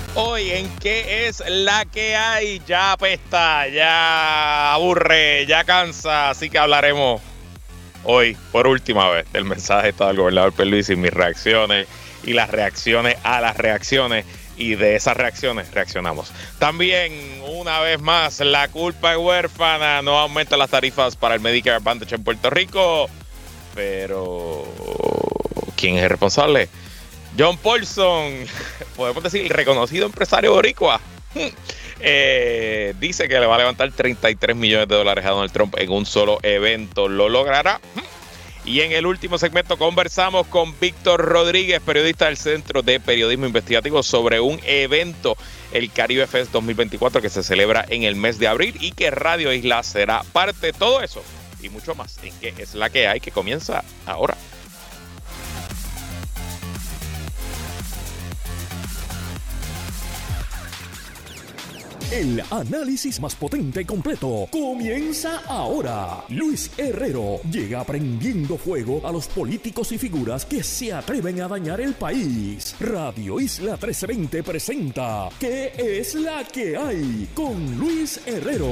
Hoy en ¿Qué es la que hay? Ya apesta, ya aburre, ya cansa, así que hablaremos hoy, por última vez, del mensaje del gobernador Pierluisi y mis reacciones y las reacciones a las reacciones, y de esas reacciones reaccionamos. También, una vez más, la culpa es huérfana, no aumenta las tarifas para el Medicare Advantage en Puerto Rico, pero ¿quién es el responsable? John Paulson, podemos decir, el reconocido empresario boricua, dice que le va a levantar $33 millones a Donald Trump en un solo evento. ¿Lo logrará? Y en el último segmento conversamos con Víctor Rodríguez, periodista del Centro de Periodismo Investigativo, sobre un evento, el Caribe Fest 2024, que se celebra en el mes de abril y que Radio Isla será parte de todo eso y mucho más en ¿Qué es la que hay?, que comienza ahora. El análisis más potente y completo comienza ahora. Luis Herrero llega prendiendo fuego a los políticos y figuras que se atreven a dañar el país. Radio Isla 1320 presenta ¿Qué es la que hay? Con Luis Herrero.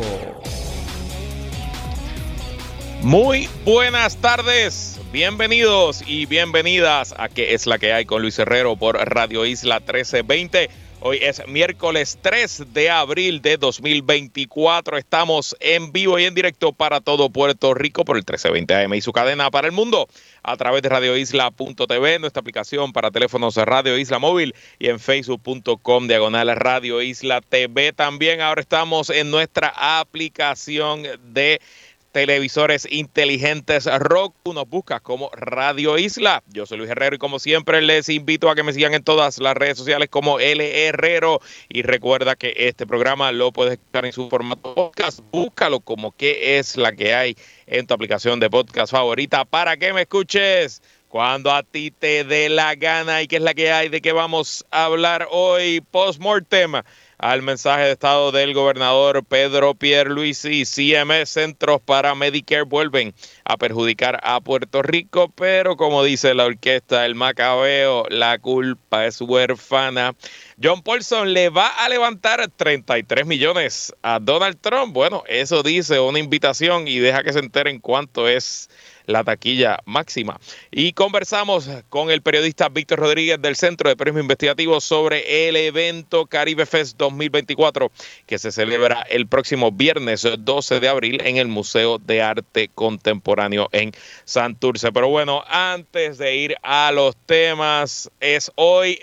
Muy buenas tardes, bienvenidos y bienvenidas a ¿Qué es la que hay? Con Luis Herrero por Radio Isla 1320. Hoy es miércoles 3 de abril de 2024. Estamos en vivo y en directo para todo Puerto Rico por el 1320 AM y su cadena para el mundo a través de radioisla.tv, nuestra aplicación para teléfonos Radio Isla Móvil, y en facebook.com/Radio Isla TV. También ahora estamos en nuestra aplicación de televisores inteligentes Roku. Nos buscas como Radio Isla. Yo soy Luis Herrero y como siempre les invito a que me sigan en todas las redes sociales como L Herrero, y recuerda que este programa lo puedes escuchar en su formato podcast. Búscalo como ¿Qué es la que hay? En tu aplicación de podcast favorita para que me escuches cuando a ti te dé la gana. ¿Y qué es la que hay? ¿De qué vamos a hablar hoy? Post-mortem al mensaje de estado del gobernador Pedro Pierluisi. CMS, Centros para Medicare, vuelven a perjudicar a Puerto Rico, pero como dice la orquesta El Macabeo, la culpa es huérfana. John Paulson le va a levantar 33 millones a Donald Trump. Bueno, eso dice una invitación, y deja que se enteren cuánto es la taquilla máxima. Y conversamos con el periodista Víctor Rodríguez del Centro de Periodismo Investigativo sobre el evento Caribe Fest 2024, que se celebra el próximo viernes 12 de abril en el Museo de Arte Contemporáneo en Santurce. Pero bueno, antes de ir a los temas, es hoy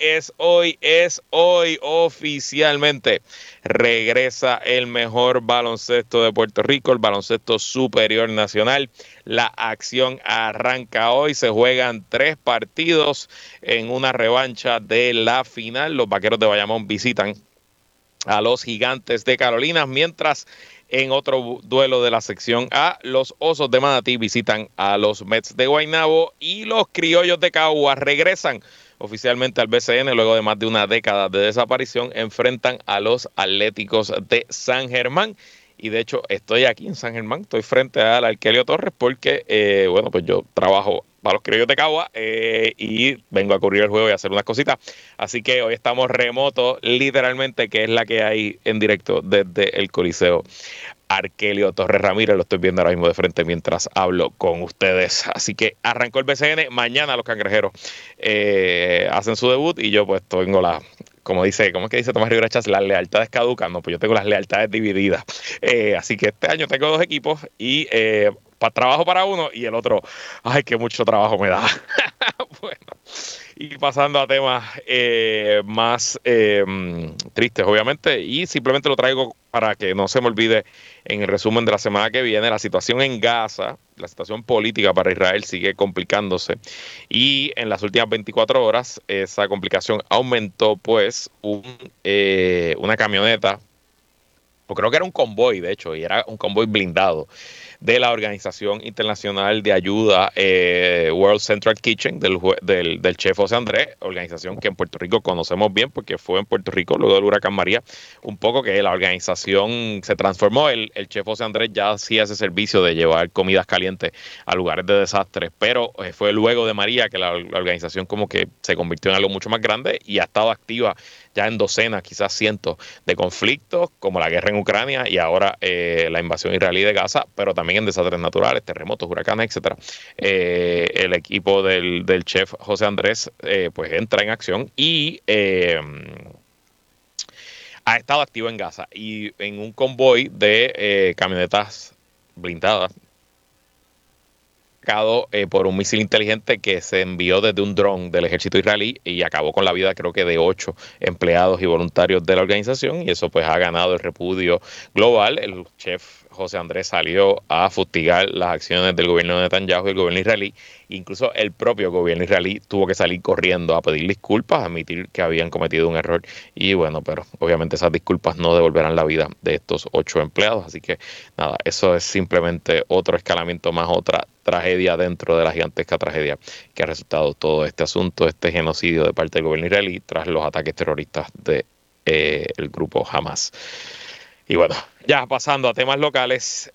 oficialmente regresa el mejor baloncesto de Puerto Rico, el baloncesto superior nacional. La acción arranca hoy, se juegan 3 partidos en una revancha de la final. Los Vaqueros de Bayamón visitan a los Gigantes de Carolina, mientras en otro duelo de la sección A, los Osos de Manatí visitan a los Mets de Guaynabo, y los Criollos de Caguas regresan oficialmente al BCN luego de más de una década de desaparición. Enfrentan a los Atléticos de San Germán. Y de hecho estoy aquí en San Germán, estoy frente al Arkelio Torres porque, bueno, pues yo trabajo para los Criollos de Cagua y vengo a cubrir el juego y a hacer unas cositas. Así que hoy estamos remotos, literalmente, que es la que hay en directo desde el Coliseo Arkelio Torres Ramírez. Lo estoy viendo ahora mismo de frente mientras hablo con ustedes. Así que arrancó el BCN. Mañana los Cangrejeros hacen su debut, y yo pues tengo ¿cómo es que dice Tomás Rivera Chas? Las lealtades caducan. No, pues yo tengo las lealtades divididas. Así que este año tengo 2 equipos y trabajo para uno, y el otro, ay, que mucho trabajo me da. Bueno, y pasando a temas más tristes, obviamente, y simplemente lo traigo para que no se me olvide en el resumen de la semana que viene. La situación en Gaza, la situación política para Israel sigue complicándose, y en las últimas 24 horas esa complicación aumentó, pues una camioneta, o creo que era un convoy, de hecho, y era un convoy blindado de la Organización Internacional de Ayuda World Central Kitchen, del chef José Andrés, organización que en Puerto Rico conocemos bien porque fue en Puerto Rico luego del huracán María, un poco que la organización se transformó. El chef José Andrés ya hacía ese servicio de llevar comidas calientes a lugares de desastres, pero fue luego de María que la organización como que se convirtió en algo mucho más grande y ha estado activa ya en docenas, quizás cientos de conflictos, como la guerra en Ucrania y ahora la invasión israelí de Gaza, pero también en desastres naturales, terremotos, huracanes, etcétera. El equipo del chef José Andrés pues entra en acción y ha estado activo en Gaza y en un convoy de camionetas blindadas por un misil inteligente que se envió desde un dron del ejército israelí y acabó con la vida creo que de 8 empleados y voluntarios de la organización, y eso pues ha ganado el repudio global. El chef José Andrés salió a fustigar las acciones del gobierno de Netanyahu y el gobierno israelí. Incluso el propio gobierno israelí tuvo que salir corriendo a pedir disculpas, a admitir que habían cometido un error, y bueno, pero obviamente esas disculpas no devolverán la vida de estos 8 empleados, así que nada, eso es simplemente otro escalamiento más, otra tragedia dentro de la gigantesca tragedia que ha resultado todo este asunto, este genocidio de parte del gobierno israelí tras los ataques terroristas de el grupo Hamas. Y bueno, ya pasando a temas locales,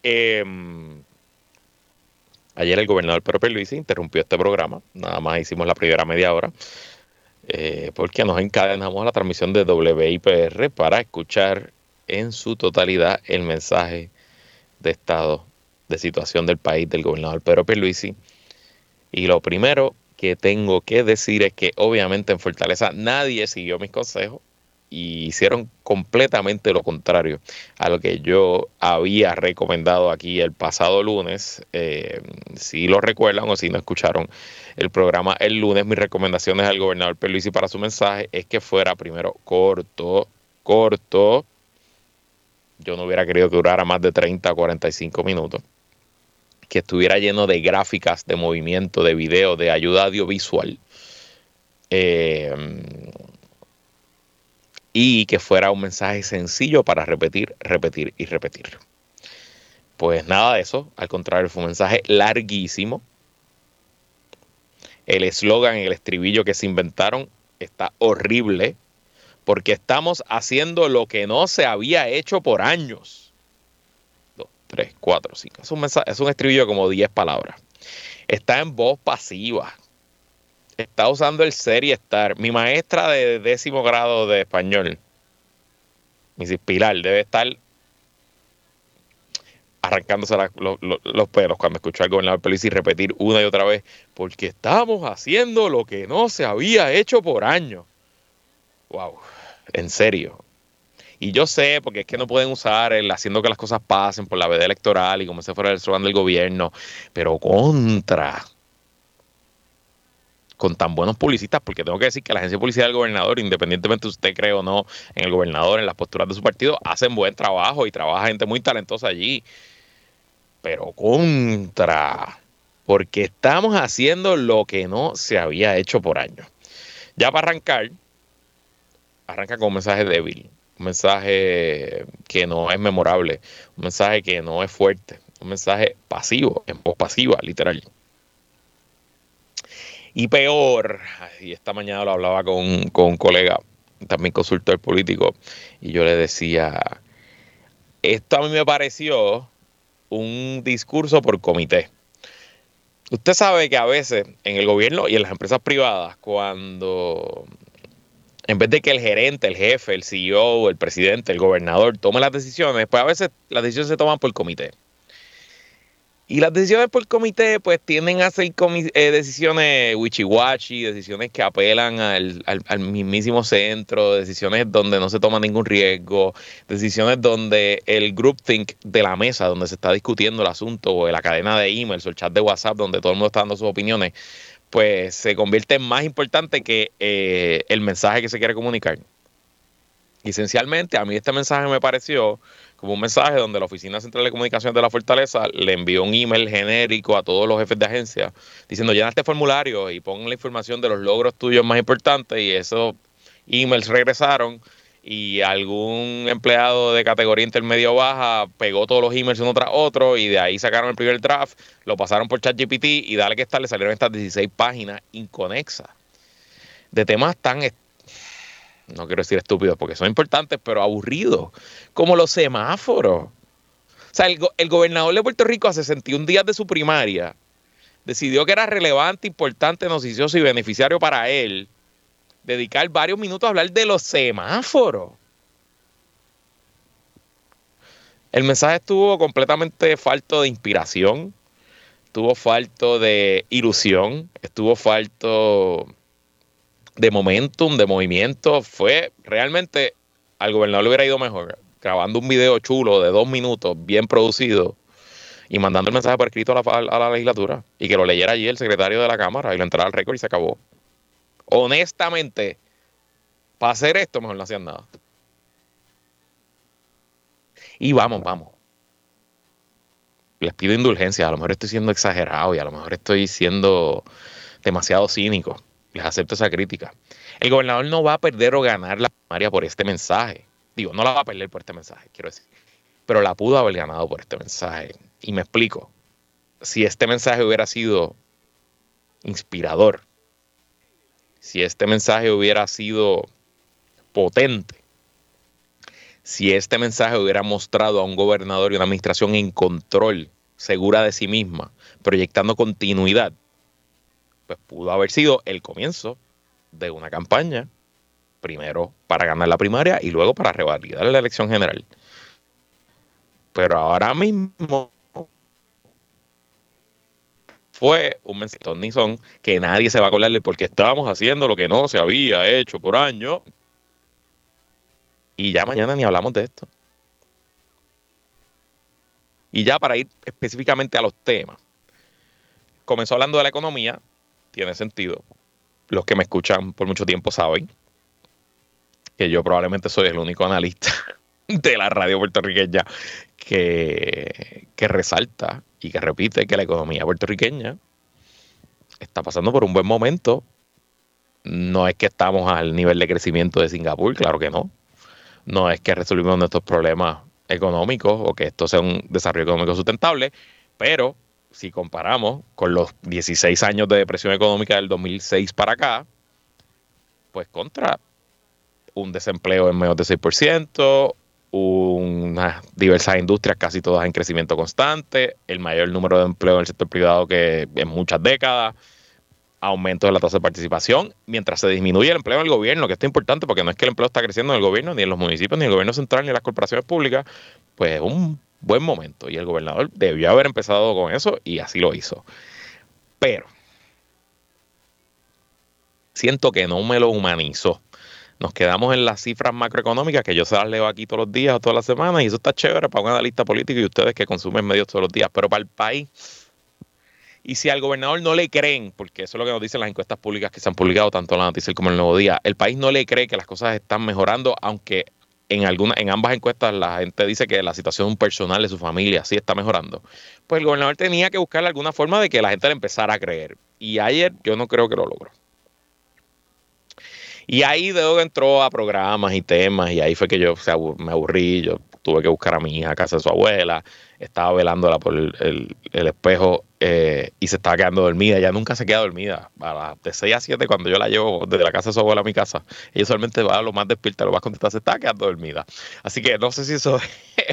ayer el gobernador Pedro Pierluisi interrumpió este programa, nada más hicimos la primera media hora, porque nos encadenamos a la transmisión de WIPR para escuchar en su totalidad el mensaje de estado de situación del país del gobernador Pedro Pierluisi. Y lo primero que tengo que decir es que obviamente en Fortaleza nadie siguió mis consejos y hicieron completamente lo contrario a lo que yo había recomendado aquí el pasado lunes. Si lo recuerdan o si no escucharon el programa el lunes, mis recomendaciones al gobernador Pierluisi para su mensaje es que fuera primero corto. Yo no hubiera querido que durara más de 30 a 45 minutos. Que estuviera lleno de gráficas, de movimiento, de video, de ayuda audiovisual. Y que fuera un mensaje sencillo para repetir y repetir. Pues nada de eso, al contrario, fue un mensaje larguísimo. El eslogan, el estribillo que se inventaron está horrible, porque estamos haciendo lo que no se había hecho por años. 2, 3, 4, 5. Es un estribillo de como 10 palabras. Está en voz pasiva. Está usando el ser y estar. Mi maestra de 10º grado de español, Mrs. Pilar, debe estar arrancándose los pelos cuando escuchó al gobernador Pierluisi repetir una y otra vez, porque estamos haciendo lo que no se había hecho por años. Wow, en serio. Y yo sé, porque es que no pueden usar el haciendo que las cosas pasen por la veda electoral y como se fuera el slogan del gobierno, pero con tan buenos publicistas, porque tengo que decir que la agencia de publicidad del gobernador, independientemente de usted cree o no en el gobernador, en las posturas de su partido, hacen buen trabajo y trabaja gente muy talentosa allí. Pero porque estamos haciendo lo que no se había hecho por años. Ya para arranca con un mensaje débil, un mensaje que no es memorable, un mensaje que no es fuerte, un mensaje pasivo, en voz pasiva, literal. Y peor, y esta mañana lo hablaba con un colega, también consultor político, y yo le decía, esto a mí me pareció un discurso por comité. Usted sabe que a veces en el gobierno y en las empresas privadas, cuando en vez de que el gerente, el jefe, el CEO, el presidente, el gobernador tome las decisiones, pues a veces las decisiones se toman por comité. Y las decisiones por comité pues tienden a ser decisiones wichiwachi, decisiones que apelan al mismísimo centro, decisiones donde no se toma ningún riesgo, decisiones donde el groupthink de la mesa donde se está discutiendo el asunto, o en la cadena de emails o el chat de WhatsApp donde todo el mundo está dando sus opiniones, pues se convierte en más importante que el mensaje que se quiere comunicar. Y esencialmente a mí este mensaje me pareció como un mensaje donde la Oficina Central de Comunicaciones de la Fortaleza le envió un email genérico a todos los jefes de agencia diciendo: llena este formulario y pon la información de los logros tuyos más importantes, y esos emails regresaron y algún empleado de categoría intermedio baja pegó todos los emails uno tras otro y de ahí sacaron el primer draft, lo pasaron por ChatGPT y dale que estar, le salieron estas 16 páginas inconexas de temas tan no quiero decir estúpidos porque son importantes, pero aburridos, como los semáforos. O sea, el gobernador de Puerto Rico, a 61 días de su primaria, decidió que era relevante, importante, noticioso y beneficiario para él dedicar varios minutos a hablar de los semáforos. El mensaje estuvo completamente falto de inspiración, estuvo falto de ilusión, estuvo falto de momentum, de movimiento. Fue realmente, al gobernador le hubiera ido mejor grabando un video chulo de 2 minutos, bien producido, y mandando el mensaje por escrito a la legislatura, y que lo leyera allí el secretario de la Cámara, y lo entrara al récord y se acabó. Honestamente, para hacer esto mejor no hacían nada. Y vamos. Les pido indulgencia, a lo mejor estoy siendo exagerado y a lo mejor estoy siendo demasiado cínico. Les acepto esa crítica. El gobernador no va a perder o ganar la primaria por este mensaje. Digo, no la va a perder por este mensaje, quiero decir. Pero la pudo haber ganado por este mensaje. Y me explico. Si este mensaje hubiera sido inspirador, si este mensaje hubiera sido potente, si este mensaje hubiera mostrado a un gobernador y una administración en control, segura de sí misma, proyectando continuidad, pues pudo haber sido el comienzo de una campaña, primero para ganar la primaria y luego para revalidar la elección general. Pero ahora mismo fue un mensaje que nadie se va a acordarle porque estábamos haciendo lo que no se había hecho por años. Y ya mañana ni hablamos de esto. Y ya para ir específicamente a los temas. Comenzó hablando de la economía. Tiene sentido. Los que me escuchan por mucho tiempo saben que yo probablemente soy el único analista de la radio puertorriqueña que resalta y que repite que la economía puertorriqueña está pasando por un buen momento. No es que estamos al nivel de crecimiento de Singapur, claro que no. No es que resolvimos nuestros problemas económicos o que esto sea un desarrollo económico sustentable, pero si comparamos con los 16 años de depresión económica del 2006 para acá, pues contra un desempleo en menos de 6%, unas diversas industrias casi todas en crecimiento constante, el mayor número de empleo en el sector privado que en muchas décadas, aumento de la tasa de participación, mientras se disminuye el empleo en el gobierno, que esto es importante porque no es que el empleo está creciendo en el gobierno, ni en los municipios, ni en el gobierno central, ni en las corporaciones públicas, pues es un buen momento. Y el gobernador debió haber empezado con eso y así lo hizo. Pero siento que no me lo humanizó. Nos quedamos en las cifras macroeconómicas que yo se las leo aquí todos los días o todas las semanas y eso está chévere para un analista político y ustedes que consumen medios todos los días, pero para el país. Y si al gobernador no le creen, porque eso es lo que nos dicen las encuestas públicas que se han publicado tanto en La Noticia como en El Nuevo Día, el país no le cree que las cosas están mejorando, aunque en ambas encuestas la gente dice que la situación personal de su familia sí está mejorando. Pues el gobernador tenía que buscar alguna forma de que la gente le empezara a creer. Y ayer yo no creo que lo logró. Y ahí de donde entró a programas y temas, y ahí fue que yo me aburrí, yo tuve que buscar a mi hija a casa de su abuela, estaba velándola por el espejo y se estaba quedando dormida. Ella nunca se queda dormida. De 6 a 7, cuando yo la llevo desde la casa de su abuela a mi casa, ella solamente va a lo más despierta, lo más contenta, se estaba quedando dormida. Así que no sé si eso es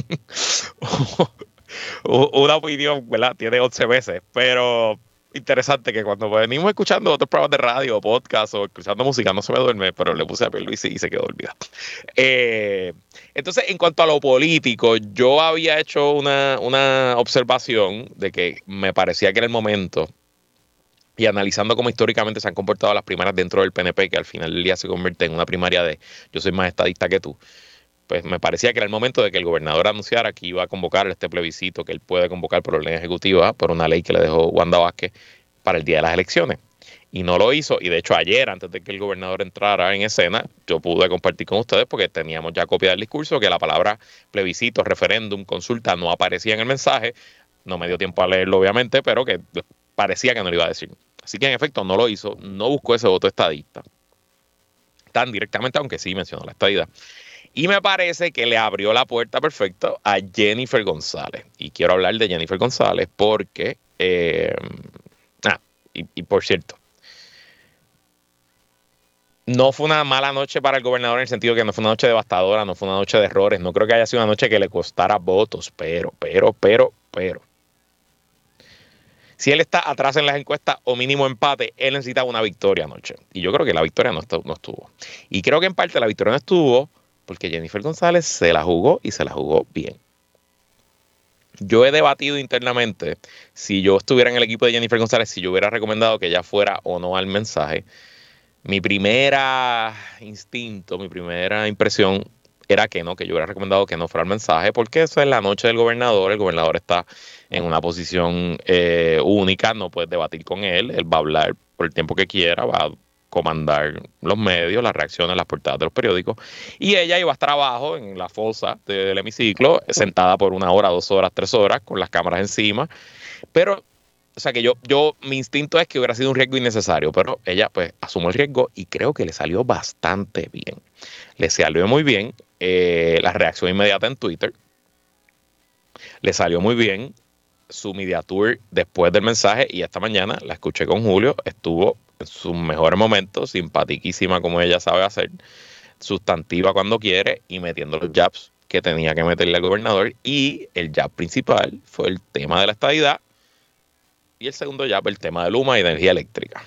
una opinión, ¿verdad? Tiene 11 meses, pero interesante que cuando venimos escuchando otros programas de radio o podcast o escuchando música no se me duerme, pero le puse a Pierluisi y se quedó dormida. Entonces, en cuanto a lo político, yo había hecho una observación de que me parecía que era el momento, y analizando cómo históricamente se han comportado las primarias dentro del PNP, que al final del día se convierte en una primaria de yo soy más estadista que tú, pues me parecía que era el momento de que el gobernador anunciara que iba a convocar este plebiscito que él puede convocar por orden ejecutiva, por una ley que le dejó Wanda Vázquez para el día de las elecciones. Y no lo hizo. Y de hecho ayer, antes de que el gobernador entrara en escena, yo pude compartir con ustedes, porque teníamos ya copia del discurso, que la palabra plebiscito, referéndum, consulta no aparecía en el mensaje. No me dio tiempo a leerlo, obviamente, pero que parecía que no lo iba a decir. Así que en efecto no lo hizo, no buscó ese voto estadista tan directamente, aunque sí mencionó la estadidad. Y me parece que le abrió la puerta perfecto a Jennifer González. Y quiero hablar de Jennifer González porque, y por cierto, no fue una mala noche para el gobernador en el sentido que no fue una noche devastadora, no fue una noche de errores. No creo que haya sido una noche que le costara votos, pero. Si él está atrás en las encuestas o mínimo empate, él necesita una victoria anoche. Y yo creo que la victoria no estuvo. Y creo que en parte la victoria no estuvo porque Jennifer González se la jugó y se la jugó bien. Yo he debatido internamente si yo estuviera en el equipo de Jennifer González, si yo hubiera recomendado que ella fuera o no al mensaje. Mi primera instinto, mi primera impresión era que no, que yo hubiera recomendado que no fuera al mensaje, porque eso es la noche del gobernador. El gobernador está en una posición única, no puedes debatir con él. Él va a hablar por el tiempo que quiera, va a comandar los medios, las reacciones, las portadas de los periódicos, y ella iba a estar abajo en la fosa del hemiciclo, sentada por 1 hora, 2 horas, 3 horas, con las cámaras encima. Pero, o sea que mi instinto es que hubiera sido un riesgo innecesario, pero ella pues asumió el riesgo y creo que le salió bastante bien. Le salió muy bien la reacción inmediata en Twitter, le salió muy bien su media tour después del mensaje, y esta mañana la escuché con Julio, estuvo en sus mejores momentos, simpatiquísima como ella sabe hacer, sustantiva cuando quiere y metiendo los jabs que tenía que meterle al gobernador. Y el jab principal fue el tema de la estadidad y el segundo jab el tema de Luma y de energía eléctrica.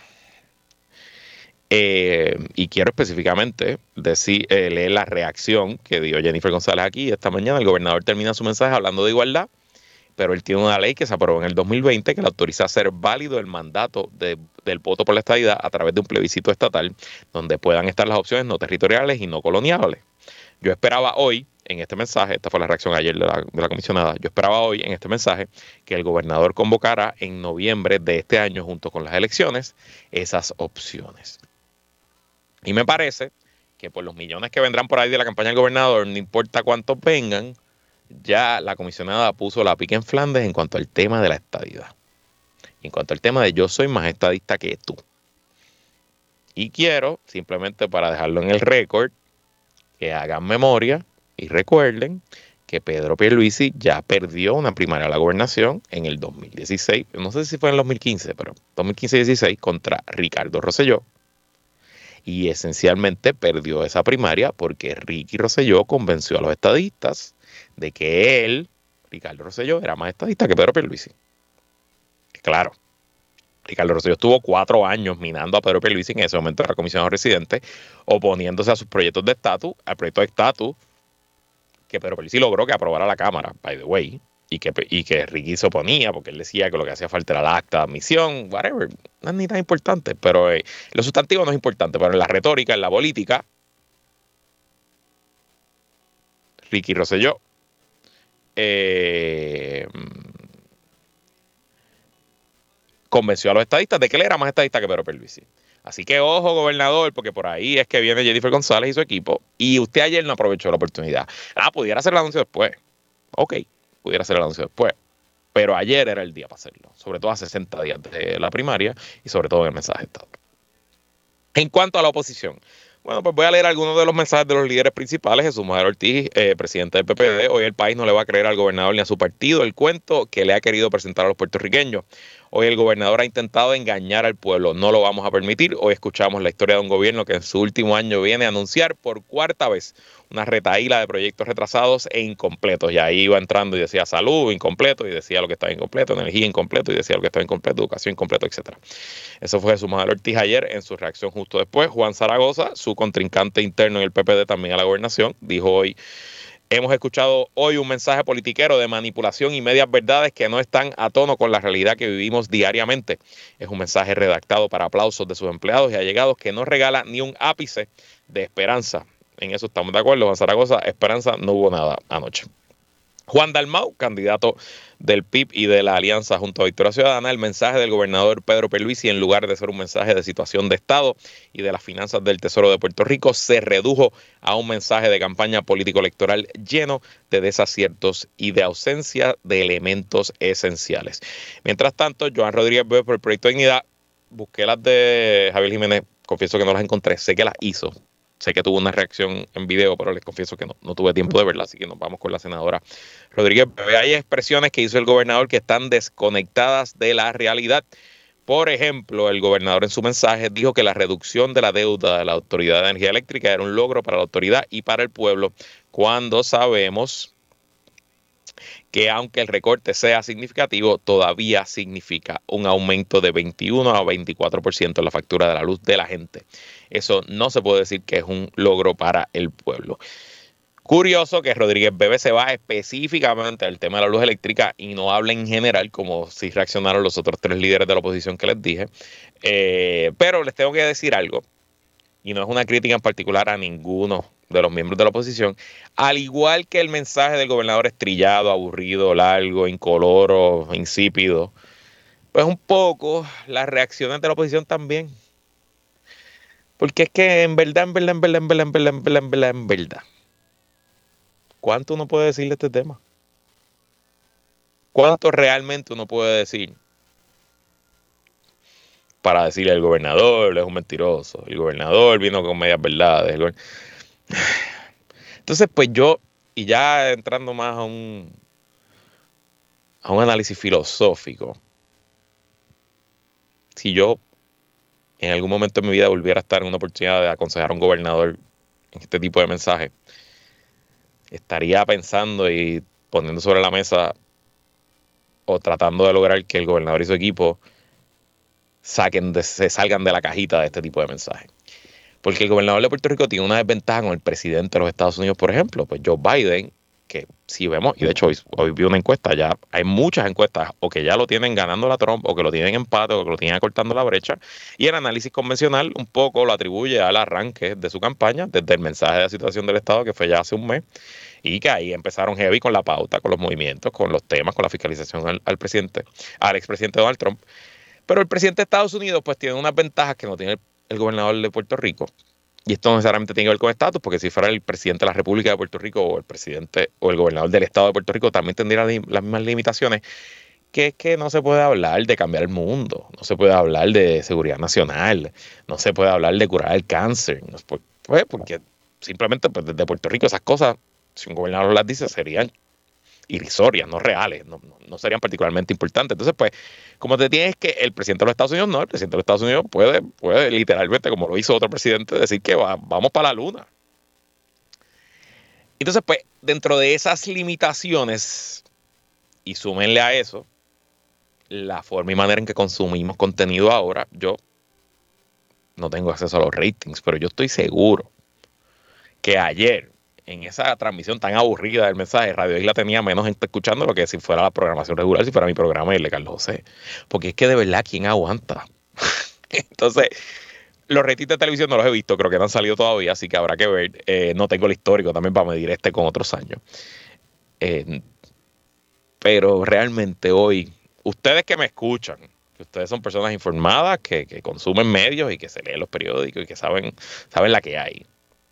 Y quiero específicamente leer la reacción que dio Jennifer González aquí esta mañana. El gobernador termina su mensaje hablando de igualdad, pero él tiene una ley que se aprobó en el 2020 que le autoriza a hacer válido el mandato del voto por la estadidad a través de un plebiscito estatal donde puedan estar las opciones no territoriales y no coloniales. Yo esperaba hoy, en este mensaje, esta fue la reacción ayer de la comisionada, yo esperaba hoy en este mensaje que el gobernador convocara en noviembre de este año, junto con las elecciones, esas opciones. Y me parece que por los millones que vendrán por ahí de la campaña del gobernador, no importa cuántos vengan, ya la comisionada puso la pica en Flandes en cuanto al tema de la estadidad. En cuanto al tema de yo soy más estadista que tú. Y quiero, simplemente para dejarlo en el récord, que hagan memoria y recuerden que Pedro Pierluisi ya perdió una primaria a la gobernación en el 2016, no sé si fue en el 2015, pero 2015-16 contra Ricardo Rosselló. Y esencialmente perdió esa primaria porque Ricky Rosselló convenció a los estadistas de que él, Ricardo Rosselló, era más estadista que Pedro Pierluisi. Claro, Ricardo Rosselló estuvo 4 años minando a Pedro Pierluisi, en ese momento era comisionado residente, oponiéndose a sus proyectos de estatus, al proyecto de estatus que Pedro Pierluisi logró que aprobara la Cámara, by the way, y que Ricky se oponía porque él decía que lo que hacía falta era el acta de admisión, whatever, no es ni tan importante, pero lo sustantivo no es importante, pero en la retórica, en la política, Ricky Rosselló convenció a los estadistas de que él era más estadista que Pedro Pierluisi. Así que ojo, gobernador, porque por ahí es que viene Jennifer González y su equipo, y usted ayer no aprovechó la oportunidad. Pudiera hacer el anuncio después. Ok, pudiera hacer el anuncio después. Pero ayer era el día para hacerlo, sobre todo a 60 días de la primaria y sobre todo en el mensaje de Estado. En cuanto a la oposición, bueno, pues voy a leer algunos de los mensajes de los líderes principales. Jesús Madero Ortiz, presidente del PPD. Hoy el país no le va a creer al gobernador ni a su partido el cuento que le ha querido presentar a los puertorriqueños. Hoy el gobernador ha intentado engañar al pueblo. No lo vamos a permitir. Hoy escuchamos la historia de un gobierno que en su último año viene a anunciar por 4ª vez una retahíla de proyectos retrasados e incompletos. Y ahí iba entrando y decía salud incompleto, y decía lo que estaba incompleto, energía incompleto, y decía lo que estaba incompleto, educación incompleto, etc. Eso fue Jesús Madero Ortiz ayer en su reacción justo después. Juan Zaragoza, su contrincante interno en el PPD también a la gobernación, dijo hoy: hemos escuchado hoy un mensaje politiquero de manipulación y medias verdades que no están a tono con la realidad que vivimos diariamente. Es un mensaje redactado para aplausos de sus empleados y allegados que no regala ni un ápice de esperanza. En eso estamos de acuerdo, Juan Zaragoza. Esperanza no hubo nada anoche. Juan Dalmau, candidato del PIB y de la Alianza junto a Victoria Ciudadana, el mensaje del gobernador Pedro Pierluisi, en lugar de ser un mensaje de situación de Estado y de las finanzas del Tesoro de Puerto Rico, se redujo a un mensaje de campaña político-electoral lleno de desaciertos y de ausencia de elementos esenciales. Mientras tanto, Joan Rodríguez Bebe, por el Proyecto de Dignidad, busqué las de Javier Jiménez, confieso que no las encontré, sé que las hizo. Sé que tuvo una reacción en video, pero les confieso que no tuve tiempo de verla, así que nos vamos con la senadora Rodríguez Bebe. Hay expresiones que hizo el gobernador que están desconectadas de la realidad. Por ejemplo, el gobernador en su mensaje dijo que la reducción de la deuda de la Autoridad de Energía Eléctrica era un logro para la autoridad y para el pueblo, cuando sabemos que aunque el recorte sea significativo, todavía significa un aumento de 21 a 24% en la factura de la luz de la gente. Eso no se puede decir que es un logro para el pueblo. Curioso que Rodríguez Bebe se va específicamente al tema de la luz eléctrica y no habla en general como si reaccionaron los otros 3 líderes de la oposición que les dije. Pero les tengo que decir algo, y no es una crítica en particular a ninguno de los miembros de la oposición. Al igual que el mensaje del gobernador estrillado, aburrido, largo, incoloro, insípido, pues un poco las reacciones de la oposición también. Porque es que en verdad, ¿cuánto uno puede decir de este tema? ¿Cuánto realmente uno puede decir para decirle al gobernador es un mentiroso? El gobernador vino con medias verdades. Entonces, pues yo, y ya entrando más a un análisis filosófico, si yo en algún momento de mi vida volviera a estar en una oportunidad de aconsejar a un gobernador en este tipo de mensajes, estaría pensando y poniendo sobre la mesa o tratando de lograr que el gobernador y su equipo se salgan de la cajita de este tipo de mensajes. Porque el gobernador de Puerto Rico tiene una desventaja con el presidente de los Estados Unidos, por ejemplo. Pues Joe Biden, que si vemos, y de hecho hoy vi una encuesta, ya hay muchas encuestas, o que ya lo tienen ganando la Trump, o que lo tienen empate, o que lo tienen acortando la brecha, y el análisis convencional un poco lo atribuye al arranque de su campaña, desde el mensaje de la situación del Estado, que fue ya hace un mes, y que ahí empezaron heavy con la pauta, con los movimientos, con los temas, con la fiscalización al expresidente Donald Trump. Pero el presidente de Estados Unidos pues tiene unas ventajas que no tiene el gobernador de Puerto Rico. Y esto no necesariamente tiene que ver con estatus, porque si fuera el presidente de la República de Puerto Rico o el presidente o el gobernador del estado de Puerto Rico también tendría las mismas limitaciones, que es que no se puede hablar de cambiar el mundo, no se puede hablar de seguridad nacional, no se puede hablar de curar el cáncer, porque simplemente pues, desde Puerto Rico esas cosas, si un gobernador las dice, serían irrisorias, no reales, no serían particularmente importantes. Entonces, pues, como te tienes que el presidente de los Estados Unidos, no, el presidente de los Estados Unidos puede literalmente, como lo hizo otro presidente, decir que vamos para la luna. Entonces, pues, dentro de esas limitaciones, y súmenle a eso, la forma y manera en que consumimos contenido ahora, yo no tengo acceso a los ratings, pero yo estoy seguro que ayer, en esa transmisión tan aburrida del mensaje, Radio Isla tenía menos gente escuchándolo que si fuera la programación regular, si fuera mi programa y el de Carlos José. Porque es que de verdad, ¿quién aguanta? Entonces, los ratings de televisión no los he visto, creo que no han salido todavía, así que habrá que ver. No tengo el histórico también para medir con otros años. Pero realmente hoy, ustedes que me escuchan, que ustedes son personas informadas, que consumen medios y que se leen los periódicos y que saben la que hay.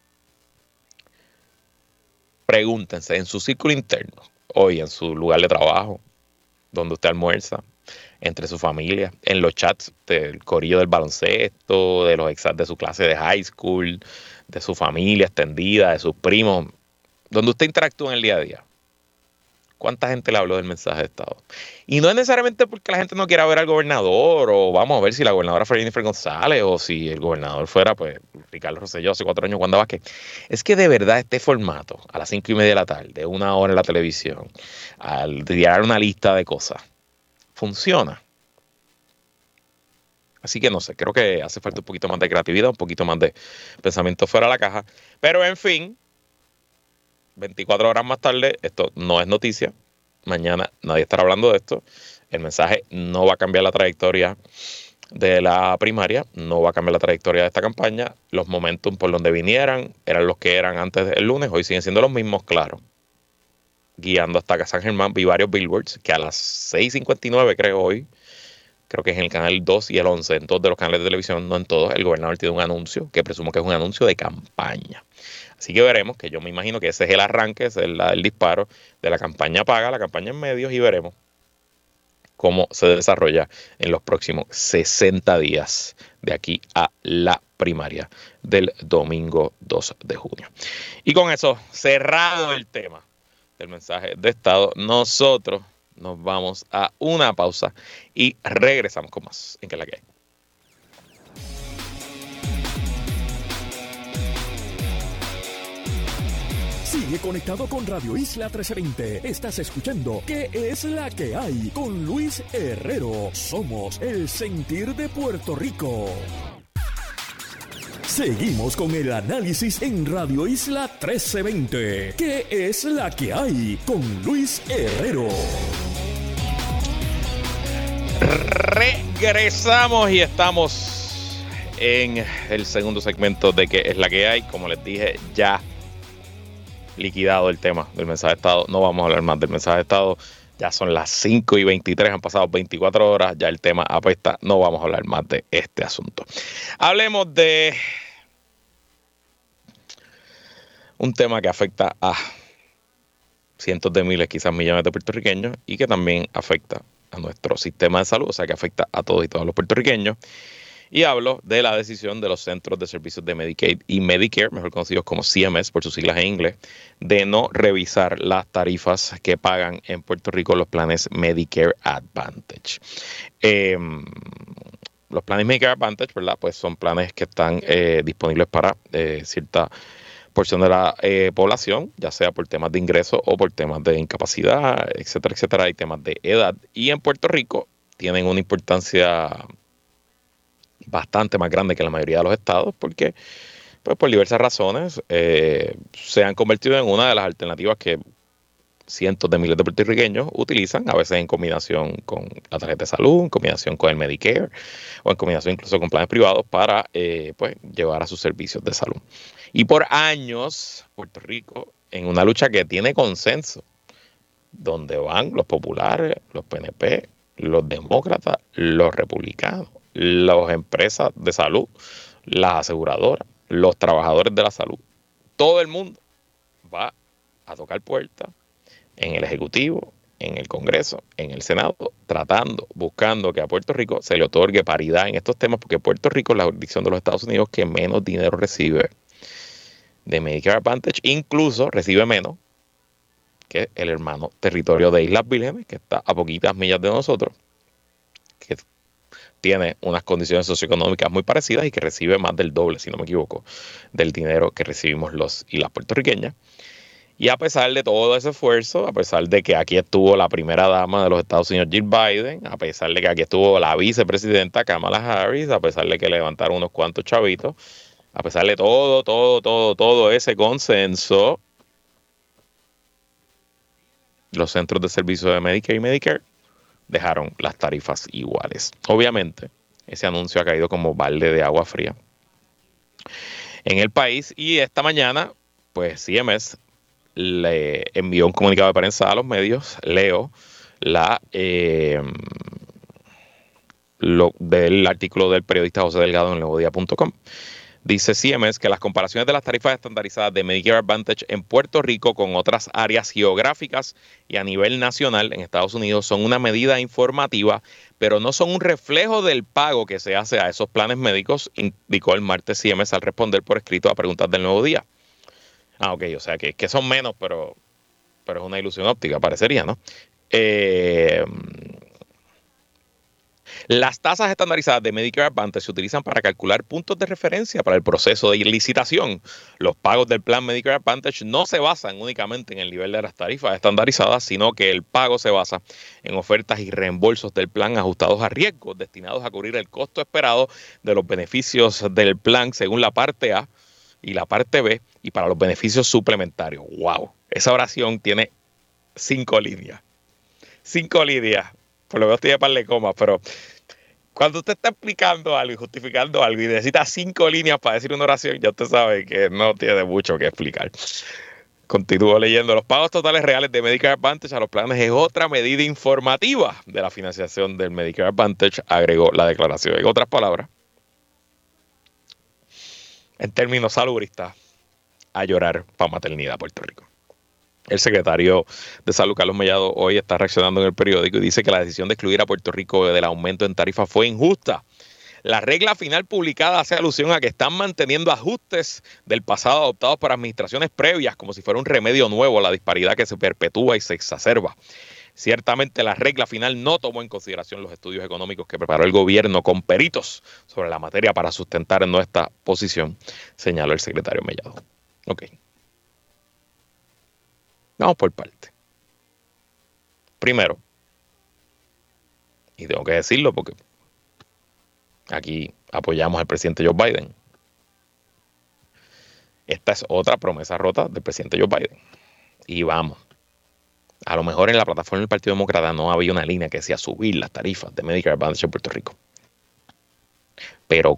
Pregúntense en su círculo interno, hoy en su lugar de trabajo, donde usted almuerza, entre su familia, en los chats del corillo del baloncesto, de su clase de high school, de su familia extendida, de sus primos, donde usted interactúa en el día a día. ¿Cuánta gente le habló del mensaje de Estado? Y no es necesariamente porque la gente no quiera ver al gobernador, o vamos a ver si la gobernadora fuera Jennifer González, o si el gobernador fuera, pues, Ricardo Rosselló hace 4 años cuando Vázquez. Es que de verdad este formato, a las 5:30 de la tarde, 1 hora en la televisión, al tirar una lista de cosas, funciona. Así que no sé, creo que hace falta un poquito más de creatividad, un poquito más de pensamiento fuera de la caja. Pero en fin, 24 horas más tarde, esto no es noticia. Mañana nadie estará hablando de esto. El mensaje no va a cambiar la trayectoria de la primaria, no va a cambiar la trayectoria de esta campaña. Los momentum por donde vinieran eran los que eran antes del lunes, hoy siguen siendo los mismos, claro. Guiando hasta San Germán, vi varios billboards que a las 6:59 creo hoy, creo que es en el canal 2 y el 11, en todos de los canales de televisión, no en todos, el gobernador tiene un anuncio que presumo que es un anuncio de campaña. Así que veremos, que yo me imagino que ese es el arranque, ese es el disparo de la campaña paga, la campaña en medios, y veremos cómo se desarrolla en los próximos 60 días de aquí a la primaria del domingo 2 de junio. Y con eso, cerrado el tema del mensaje de Estado, nosotros nos vamos a una pausa y regresamos con más en Que es la que hay. Sigue conectado con Radio Isla 1320. Estás escuchando ¿Qué es la que hay? Con Luis Herrero. Somos el sentir de Puerto Rico. Seguimos con el análisis en Radio Isla 1320. ¿Qué es la que hay? Con Luis Herrero. Regresamos y estamos en el segundo segmento de ¿Qué es la que hay? Como les dije, ya liquidado el tema del mensaje de Estado. No vamos a hablar más del mensaje de Estado. Ya son las 5:23, han pasado 24 horas, ya el tema apesta. No vamos a hablar más de este asunto. Hablemos de un tema que afecta a cientos de miles, quizás millones de puertorriqueños y que también afecta a nuestro sistema de salud, o sea que afecta a todos y todas los puertorriqueños. Y hablo de la decisión de los Centros de Servicios de Medicaid y Medicare, mejor conocidos como CMS por sus siglas en inglés, de no revisar las tarifas que pagan en Puerto Rico los planes Medicare Advantage. Los planes Medicare Advantage, ¿verdad? Pues son planes que están disponibles para cierta porción de la población, ya sea por temas de ingreso o por temas de incapacidad, etcétera, etcétera, y temas de edad. Y en Puerto Rico tienen una importancia bastante más grande que la mayoría de los estados porque pues, por diversas razones se han convertido en una de las alternativas que cientos de miles de puertorriqueños utilizan, a veces en combinación con la tarjeta de salud, en combinación con el Medicare o en combinación incluso con planes privados para pues, llevar a sus servicios de salud. Y por años Puerto Rico en una lucha que tiene consenso, donde van los populares, los PNP, los demócratas, los republicanos, las empresas de salud, las aseguradoras, los trabajadores de la salud, todo el mundo va a tocar puertas en el Ejecutivo, en el Congreso, en el Senado, buscando que a Puerto Rico se le otorgue paridad en estos temas, porque Puerto Rico es la jurisdicción de los Estados Unidos que menos dinero recibe de Medicare Advantage, incluso recibe menos que el hermano territorio de Islas Vírgenes, que está a poquitas millas de nosotros, que tiene unas condiciones socioeconómicas muy parecidas y que recibe más del doble, si no me equivoco, del dinero que recibimos los y las puertorriqueñas. Y a pesar de todo ese esfuerzo, a pesar de que aquí estuvo la primera dama de los Estados Unidos, Jill Biden, a pesar de que aquí estuvo la vicepresidenta Kamala Harris, a pesar de que levantaron unos cuantos chavitos, a pesar de todo ese consenso, los centros de servicio de Medicare y Medicare dejaron las tarifas iguales. Obviamente, ese anuncio ha caído como balde de agua fría en el país y esta mañana, pues CMS le envió un comunicado de prensa a los medios. Leo del artículo del periodista José Delgado en elnuevodía.com. Dice CMS que las comparaciones de las tarifas estandarizadas de Medicare Advantage en Puerto Rico con otras áreas geográficas y a nivel nacional en Estados Unidos son una medida informativa, pero no son un reflejo del pago que se hace a esos planes médicos, indicó el martes CMS al responder por escrito a preguntas del Nuevo Día. Ok, o sea que son menos, pero es una ilusión óptica, parecería, ¿no? Las tasas estandarizadas de Medicare Advantage se utilizan para calcular puntos de referencia para el proceso de licitación. Los pagos del plan Medicare Advantage no se basan únicamente en el nivel de las tarifas estandarizadas, sino que el pago se basa en ofertas y reembolsos del plan ajustados a riesgos destinados a cubrir el costo esperado de los beneficios del plan según la parte A y la parte B y para los beneficios suplementarios. ¡Wow! Esa oración tiene 5 líneas. 5 líneas. Por lo menos tiene par de comas, pero cuando usted está explicando algo y justificando algo y necesita 5 líneas para decir una oración, ya usted sabe que no tiene mucho que explicar. Continúo leyendo. Los pagos totales reales de Medicare Advantage a los planes es otra medida informativa de la financiación del Medicare Advantage, agregó la declaración. En otras palabras, en términos salubristas, a llorar para maternidad Puerto Rico. El secretario de Salud, Carlos Mellado, hoy está reaccionando en el periódico y dice que la decisión de excluir a Puerto Rico del aumento en tarifa fue injusta. La regla final publicada hace alusión a que están manteniendo ajustes del pasado adoptados por administraciones previas, como si fuera un remedio nuevo a la disparidad que se perpetúa y se exacerba. Ciertamente la regla final no tomó en consideración los estudios económicos que preparó el gobierno con peritos sobre la materia para sustentar nuestra posición, señaló el secretario Mellado. Ok. Vamos por parte. Primero, y tengo que decirlo porque aquí apoyamos al presidente Joe Biden. Esta es otra promesa rota del presidente Joe Biden. Y vamos, a lo mejor en la plataforma del Partido Demócrata no había una línea que decía subir las tarifas de Medicare Advantage en Puerto Rico. Pero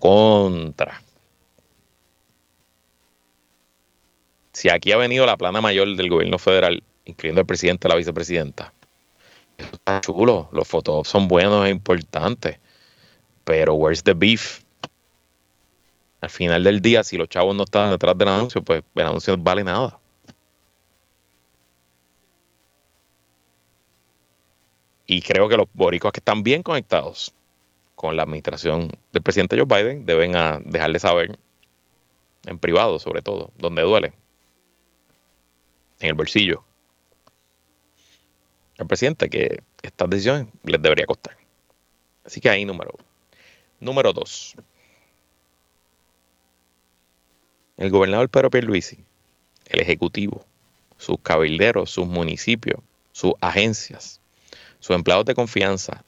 si aquí ha venido la plana mayor del gobierno federal, incluyendo al presidente y la vicepresidenta, eso está chulo, los fotos son buenos e importantes, pero where's the beef? Al final del día, si los chavos no están detrás del anuncio, pues el anuncio no vale nada. Y creo que los boricuas que están bien conectados con la administración del presidente Joe Biden deben dejarle saber, en privado sobre todo, donde duele, en el bolsillo, al presidente, que estas decisiones les debería costar. Así que ahí número uno. Número dos. El gobernador Pedro Pierluisi, el ejecutivo, sus cabilderos, sus municipios, sus agencias, sus empleados de confianza,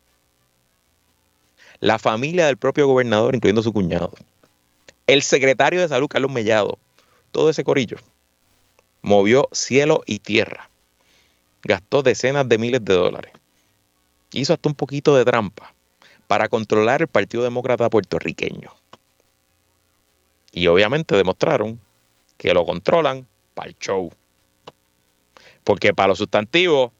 la familia del propio gobernador, incluyendo su cuñado, el secretario de Salud, Carlos Mellado, todo ese corillo, movió cielo y tierra, gastó decenas de miles de dólares, hizo hasta un poquito de trampa para controlar el Partido Demócrata puertorriqueño. Y obviamente demostraron que lo controlan para el show. Porque para los sustantivos,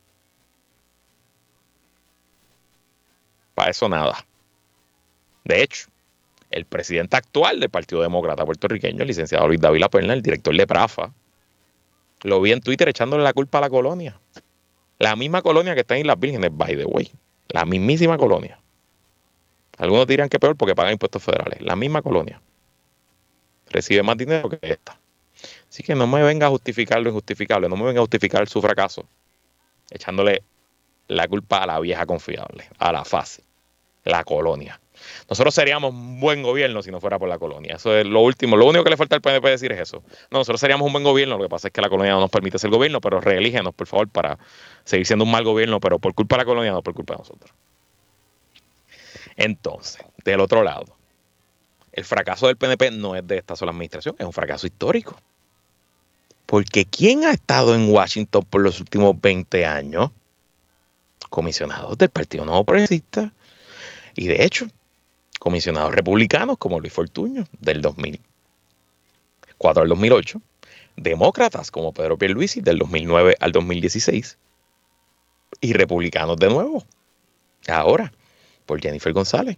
para eso nada. De hecho, el presidente actual del Partido Demócrata puertorriqueño, el licenciado Luis Dávila Perna, el director de PRAFA, lo vi en Twitter echándole la culpa a la colonia. La misma colonia que está en Islas Vírgenes, by the way. La mismísima colonia. Algunos dirán que peor porque pagan impuestos federales. La misma colonia recibe más dinero que esta. Así que no me venga a justificar lo injustificable, no me venga a justificar su fracaso, echándole la culpa a la vieja confiable, a la fácil, la colonia. Nosotros seríamos un buen gobierno si no fuera por la colonia. Eso es lo último. Lo único que le falta al PNP decir es eso. No, nosotros seríamos un buen gobierno, lo que pasa es que la colonia no nos permite ser gobierno, pero reelígenos, por favor, para seguir siendo un mal gobierno, pero por culpa de la colonia, no por culpa de nosotros. Entonces, del otro lado, el fracaso del PNP no es de esta sola administración, es un fracaso histórico. Porque ¿quién ha estado en Washington por los últimos 20 años? Comisionados del Partido Nuevo Progresista. Y de hecho, comisionados republicanos como Luis Fortuño, del 2004 al 2008. Demócratas como Pedro Pierluisi, del 2009 al 2016. Y republicanos de nuevo. Ahora, por Jennifer González.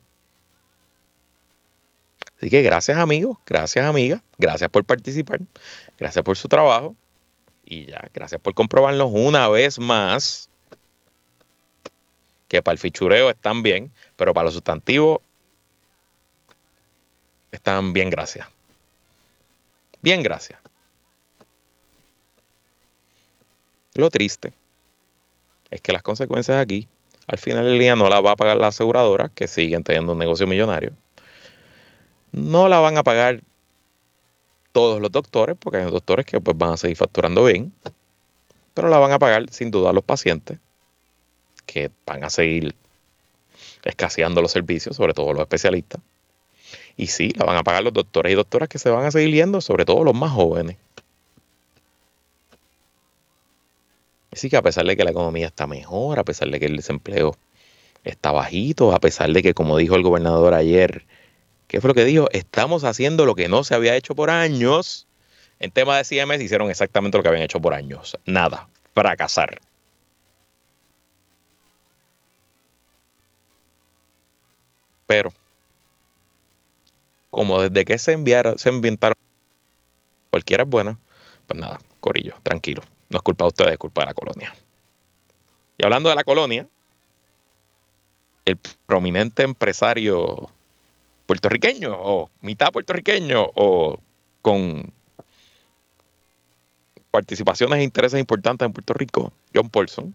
Así que gracias amigos, gracias amigas, gracias por participar, gracias por su trabajo y ya, gracias por comprobarnos una vez más que para el fichureo están bien, pero para los sustantivos están bien, gracias. Bien, gracias. Lo triste es que las consecuencias aquí, al final del día no las va a pagar la aseguradora, que siguen teniendo un negocio millonario. No la van a pagar todos los doctores, porque hay doctores que pues van a seguir facturando bien, pero la van a pagar sin duda los pacientes, que van a seguir escaseando los servicios, sobre todo los especialistas. Y sí, la van a pagar los doctores y doctoras que se van a seguir yendo, sobre todo los más jóvenes. Así que a pesar de que la economía está mejor, a pesar de que el desempleo está bajito, a pesar de que, como dijo el gobernador ayer, ¿qué fue lo que dijo? Estamos haciendo lo que no se había hecho por años. En tema de CMS hicieron exactamente lo que habían hecho por años. Nada, fracasar. Pero, como desde que se inventaron, cualquiera es buena, pues nada, corillo, tranquilo. No es culpa de ustedes, es culpa de la colonia. Y hablando de la colonia, el prominente empresario puertorriqueño o mitad puertorriqueño o con participaciones e intereses importantes en Puerto Rico, John Paulson,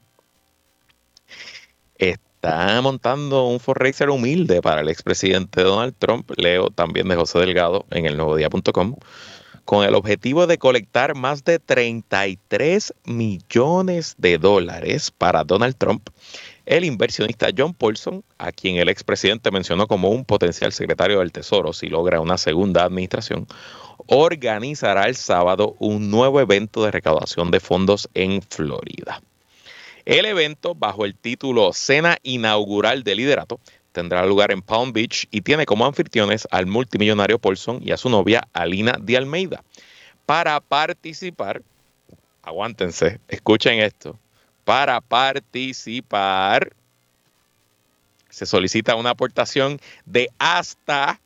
está montando un fundraiser humilde para el expresidente Donald Trump. Leo también de José Delgado en elnuevodía.com con el objetivo de colectar más de $33 millones para Donald Trump. El inversionista John Paulson, a quien el expresidente mencionó como un potencial secretario del Tesoro si logra una segunda administración, organizará el sábado un nuevo evento de recaudación de fondos en Florida. El evento, bajo el título Cena Inaugural de Liderato, tendrá lugar en Palm Beach y tiene como anfitriones al multimillonario Paulson y a su novia Alina de Almeida. Para participar, aguántense, escuchen esto, para participar se solicita una aportación de hasta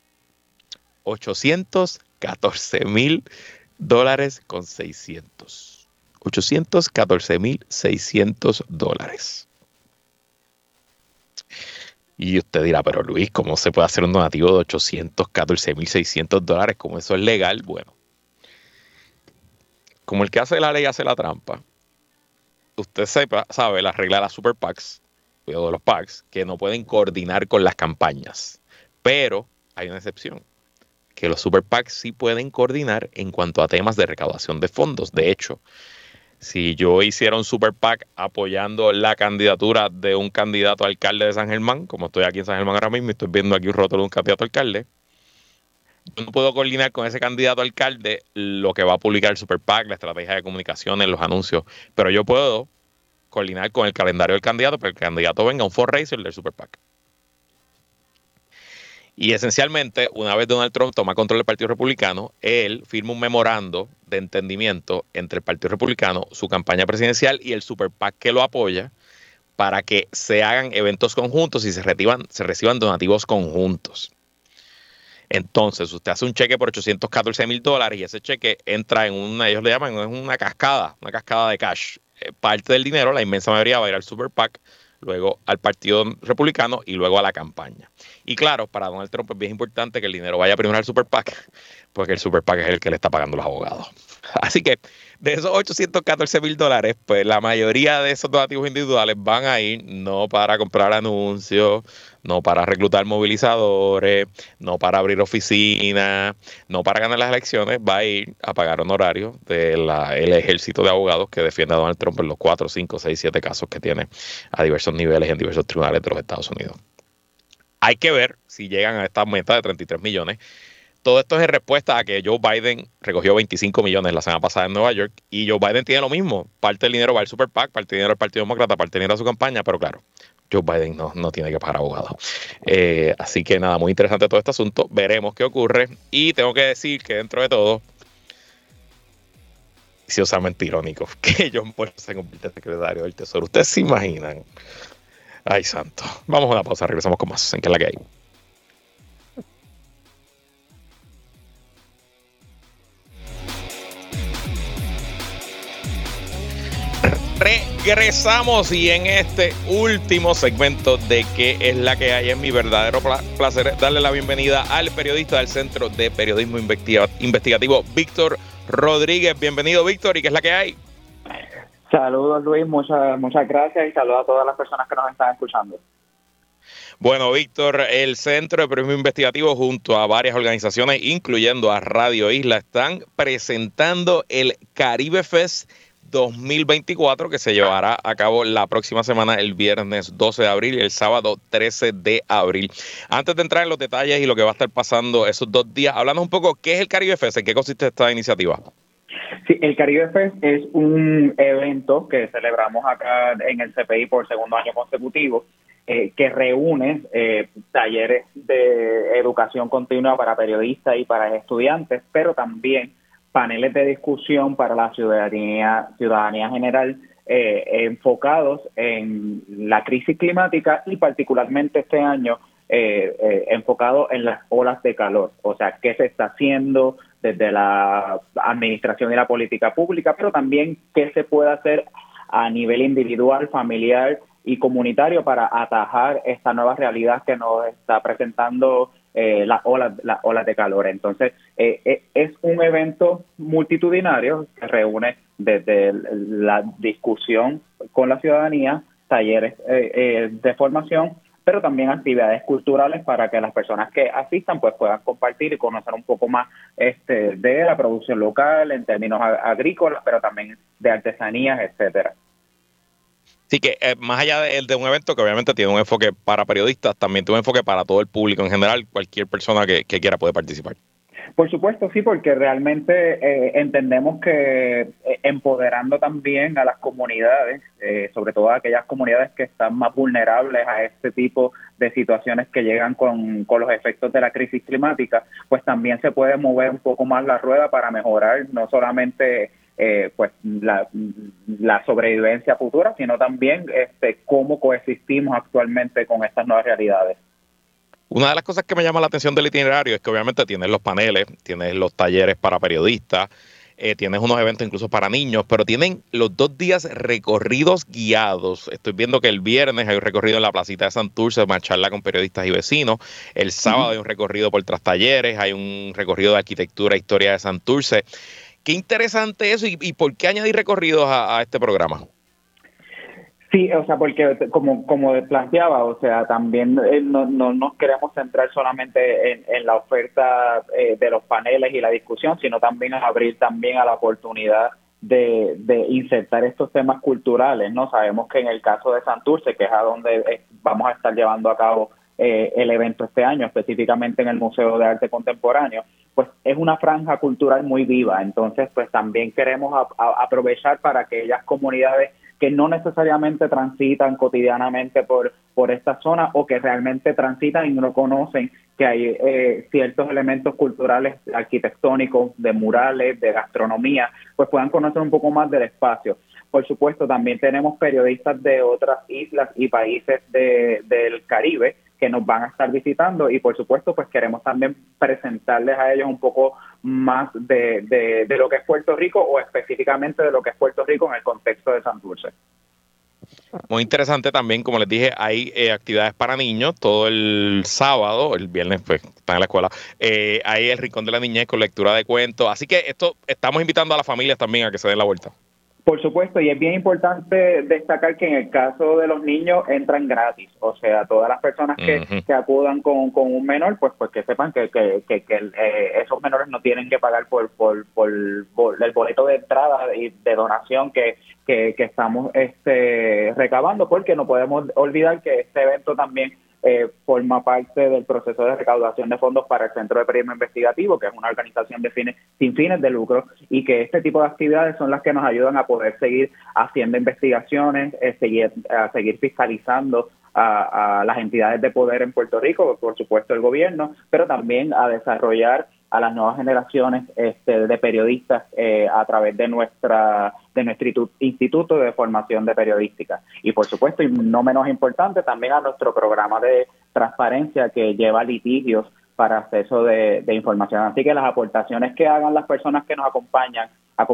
$814,600. $814,600. Y usted dirá, pero Luis, ¿cómo se puede hacer un donativo de $814,600? ¿Cómo eso es legal? Bueno, como el que hace la ley hace la trampa, usted sabe la regla de las super PACs, cuidado de los PACs, que no pueden coordinar con las campañas. Pero hay una excepción, que los super PACs sí pueden coordinar en cuanto a temas de recaudación de fondos. De hecho, si yo hiciera un super PAC apoyando la candidatura de un candidato a alcalde de San Germán, como estoy aquí en San Germán ahora mismo y estoy viendo aquí un rótulo de un candidato a alcalde, yo no puedo coordinar con ese candidato a alcalde lo que va a publicar el super PAC, la estrategia de comunicaciones, los anuncios, pero yo puedo coordinar con el calendario del candidato para que el candidato venga a un fundraiser del super PAC. Y esencialmente, una vez Donald Trump toma control del Partido Republicano, él firma un memorando de entendimiento entre el Partido Republicano, su campaña presidencial y el Super PAC que lo apoya para que se hagan eventos conjuntos y se reciban donativos conjuntos. Entonces, usted hace un cheque por $814,000 y ese cheque entra en ellos le llaman una cascada de cash. Parte del dinero, la inmensa mayoría, va a ir al Super PAC, luego al Partido Republicano y luego a la campaña. Y claro, para Donald Trump es bien importante que el dinero vaya primero al Super PAC, porque el Super PAC es el que le está pagando los abogados. Así que de esos $814,000, pues la mayoría de esos donativos individuales van a ir no para comprar anuncios, no para reclutar movilizadores, no para abrir oficinas, no para ganar las elecciones, va a ir a pagar honorarios del ejército de abogados que defiende a Donald Trump en los 4, 5, 6, 7 casos que tiene a diversos niveles en diversos tribunales de los Estados Unidos. Hay que ver si llegan a esta meta de 33 millones. Todo esto es en respuesta a que Joe Biden recogió 25 millones la semana pasada en Nueva York y Joe Biden tiene lo mismo. Parte del dinero va al Super PAC, parte del dinero al Partido Demócrata, parte del dinero a su campaña, pero claro, Joe Biden no tiene que pagar abogados. Así que nada, muy interesante todo este asunto. Veremos qué ocurre. Y tengo que decir que dentro de todo, viciosamente irónico, que John Paul se convierte en secretario del Tesoro. ¿Ustedes se imaginan? Ay, santo. Vamos a una pausa, regresamos con más. ¿En qué es la que hay? Regresamos y en este último segmento de ¿Qué es la que hay? Es mi verdadero placer darle la bienvenida al periodista del Centro de Periodismo Investigativo, Víctor Rodríguez. Bienvenido, Víctor, ¿y qué es la que hay? Saludos, Luis, muchas gracias y saludos a todas las personas que nos están escuchando. Bueno, Víctor, el Centro de Periodismo Investigativo junto a varias organizaciones, incluyendo a Radio Isla, están presentando el Caribe Fest 2024 que se llevará a cabo la próxima semana, el viernes 12 de abril y el sábado 13 de abril. Antes de entrar en los detalles y lo que va a estar pasando esos 2 días, hablando un poco, ¿qué es el Caribe Fest? ¿En qué consiste esta iniciativa? Sí, el Caribe Fest es un evento que celebramos acá en el CPI por segundo año consecutivo, que reúne talleres de educación continua para periodistas y para estudiantes, pero también paneles de discusión para la ciudadanía general enfocados en la crisis climática y particularmente este año enfocado en las olas de calor, o sea, qué se está haciendo desde la administración y la política pública, pero también qué se puede hacer a nivel individual, familiar y comunitario para atajar esta nueva realidad que nos está presentando las olas de calor. Entonces, es un evento multitudinario que reúne desde la discusión con la ciudadanía, talleres de formación, pero también actividades culturales para que las personas que asistan pues puedan compartir y conocer un poco más de la producción local en términos agrícolas, pero también de artesanías, etcétera. Así que más allá de un evento que obviamente tiene un enfoque para periodistas, también tiene un enfoque para todo el público en general, cualquier persona que quiera puede participar. Por supuesto, sí, porque realmente entendemos que empoderando también a las comunidades, sobre todo a aquellas comunidades que están más vulnerables a este tipo de situaciones que llegan con los efectos de la crisis climática, pues también se puede mover un poco más la rueda para mejorar no solamente pues la sobrevivencia futura, sino también cómo coexistimos actualmente con estas nuevas realidades. Una de las cosas que me llama la atención del itinerario es que obviamente tienes los paneles, tienes los talleres para periodistas, tienes unos eventos incluso para niños, pero tienen los 2 días recorridos guiados. Estoy viendo que el viernes hay un recorrido en la placita de Santurce, una charla con periodistas y vecinos. El sábado hay un recorrido por Trastalleres, hay un recorrido de arquitectura e historia de Santurce. Qué interesante eso y ¿por qué añadir recorridos a este programa? Sí, o sea, porque como planteaba, o sea, también no nos queremos centrar solamente en la oferta de los paneles y la discusión, sino también abrir también a la oportunidad de insertar estos temas culturales, ¿no? Sabemos que en el caso de Santurce, que es a donde vamos a estar llevando a cabo el evento este año, específicamente en el Museo de Arte Contemporáneo, pues es una franja cultural muy viva. Entonces, pues también queremos aprovechar para que aquellas comunidades que no necesariamente transitan cotidianamente por esta zona o que realmente transitan y no conocen que hay ciertos elementos culturales, arquitectónicos, de murales, de gastronomía, pues puedan conocer un poco más del espacio. Por supuesto, también tenemos periodistas de otras islas y países del Caribe que nos van a estar visitando y por supuesto pues queremos también presentarles a ellos un poco más de lo que es Puerto Rico o específicamente de lo que es Puerto Rico en el contexto de Santurce. Muy interesante también, como les dije, hay actividades para niños todo el sábado, el viernes pues están en la escuela, hay el Rincón de la Niñez con lectura de cuentos, así que estamos invitando a las familias también a que se den la vuelta. Por supuesto, y es bien importante destacar que en el caso de los niños entran gratis, o sea, todas las personas que acudan con un menor, pues que sepan que esos menores no tienen que pagar por el boleto de entrada y de donación que estamos recabando, porque no podemos olvidar que este evento también forma parte del proceso de recaudación de fondos para el Centro de Periodismo Investigativo, que es una organización sin fines de lucro, y que este tipo de actividades son las que nos ayudan a poder seguir haciendo investigaciones, a seguir fiscalizando a las entidades de poder en Puerto Rico, por supuesto el gobierno, pero también a desarrollar a las nuevas generaciones de periodistas a través de nuestro Instituto de Formación de Periodística. Y por supuesto, y no menos importante, también a nuestro programa de transparencia que lleva litigios para acceso de información. Así que las aportaciones que hagan las personas que nos acompañen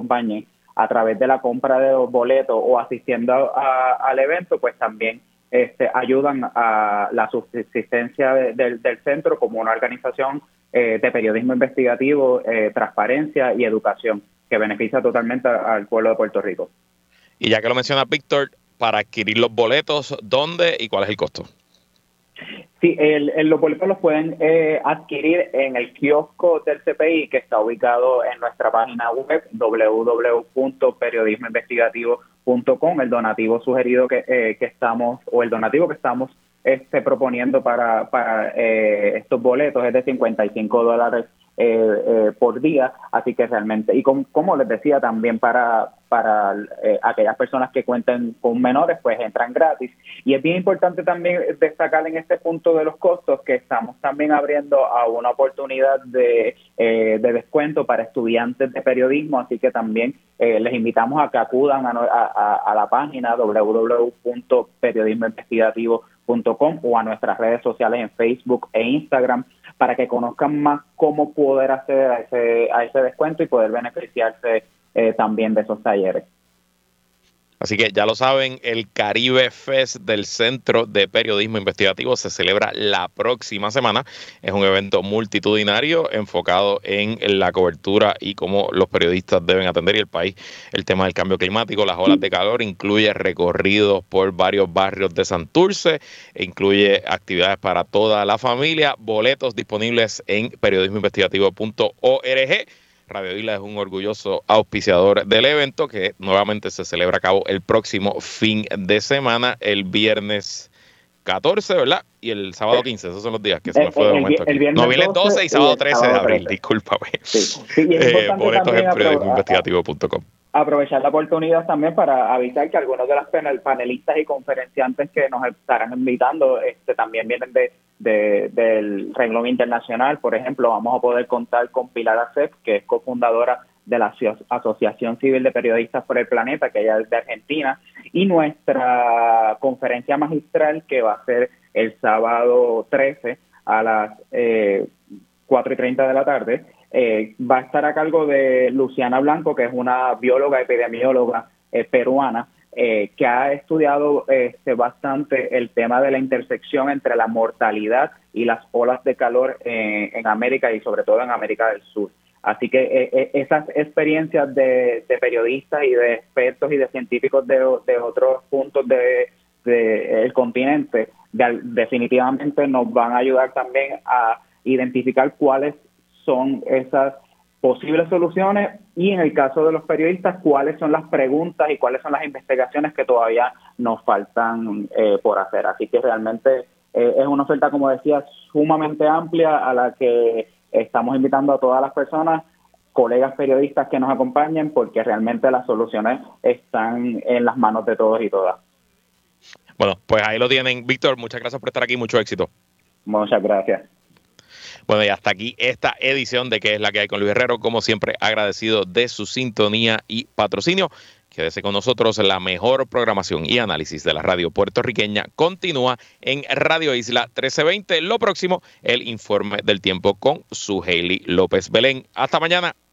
a través de la compra de los boletos o asistiendo al evento, pues también ayudan a la subsistencia del centro como una organización de periodismo investigativo, transparencia y educación que beneficia totalmente al pueblo de Puerto Rico. Y ya que lo menciona Víctor, para adquirir los boletos, ¿dónde y cuál es el costo? Sí, los boletos los pueden adquirir en el kiosco del CPI que está ubicado en nuestra página web www.periodismoinvestigativo.com. El donativo sugerido que estamos proponiendo para estos boletos es de $55 por día, así que realmente, y como les decía, también para aquellas personas que cuenten con menores, pues entran gratis. Y es bien importante también destacar en este punto de los costos que estamos también abriendo a una oportunidad de descuento para estudiantes de periodismo, así que también les invitamos a que acudan a la página www.periodismoinvestigativo.com o a nuestras redes sociales en Facebook e Instagram para que conozcan más cómo poder acceder a ese descuento y poder beneficiarse también de esos talleres. Así que ya lo saben, el Caribe Fest del Centro de Periodismo Investigativo se celebra la próxima semana. Es un evento multitudinario enfocado en la cobertura y cómo los periodistas deben atender y el país el tema del cambio climático, las olas de calor, incluye recorridos por varios barrios de Santurce, incluye actividades para toda la familia, boletos disponibles en periodismoinvestigativo.org. Radio Isla es un orgulloso auspiciador del evento que nuevamente se celebra a cabo el próximo fin de semana, el viernes 14, ¿verdad? Y el sábado 15, esos son los días que se me fue de momento aquí. No, viernes 12 y sábado 13 de abril, discúlpame. Sí, y es boletos en periodismoinvestigativo.com. Aprovechar la oportunidad también para avisar que algunos de los panelistas y conferenciantes que nos estarán invitando también vienen del renglón internacional. Por ejemplo, vamos a poder contar con Pilar Acep, que es cofundadora de la Asociación Civil de Periodistas por el Planeta, que ella es de Argentina, y nuestra conferencia magistral, que va a ser el sábado 13 a las 4:30 de la tarde, va a estar a cargo de Luciana Blanco, que es una bióloga epidemióloga peruana, que ha estudiado bastante el tema de la intersección entre la mortalidad y las olas de calor en América y sobre todo en América del Sur. Así que esas experiencias de periodistas y de expertos y de científicos de otros puntos del continente definitivamente nos van a ayudar también a identificar cuáles son esas posibles soluciones y en el caso de los periodistas, cuáles son las preguntas y cuáles son las investigaciones que todavía nos faltan por hacer. Así que realmente es una oferta, como decía, sumamente amplia a la que estamos invitando a todas las personas, colegas periodistas que nos acompañen, porque realmente las soluciones están en las manos de todos y todas. Bueno, pues ahí lo tienen. Víctor, muchas gracias por estar aquí, mucho éxito. Muchas gracias. Bueno, y hasta aquí esta edición de ¿Qué es la que hay con Luis Herrero? Como siempre, agradecido de su sintonía y patrocinio. Quédese con nosotros, la mejor programación y análisis de la radio puertorriqueña continúa en Radio Isla 1320. Lo próximo, el informe del tiempo con su Hailey López Belén. Hasta mañana.